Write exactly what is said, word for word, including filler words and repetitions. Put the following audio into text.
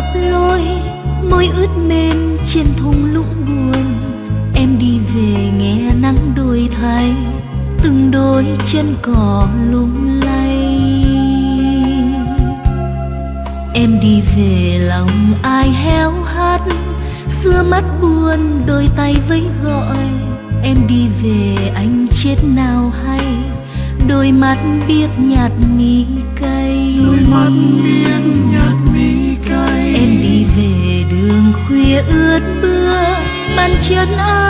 ngập lối, môi ướt mềm trên thung lũng buồn. Em đi về nghe nắng đôi thay, từng đôi chân cỏ lung lay. Em đi về lòng ai héo hắt, xưa mắt buồn đôi tay vẫy gọi. Em đi về anh chết nào hay, đôi mắt biết nhạt mi cay. Đôi mắt biết nhạt mi cay. Em đi về đường khuya ướt mưa, bàn chân ai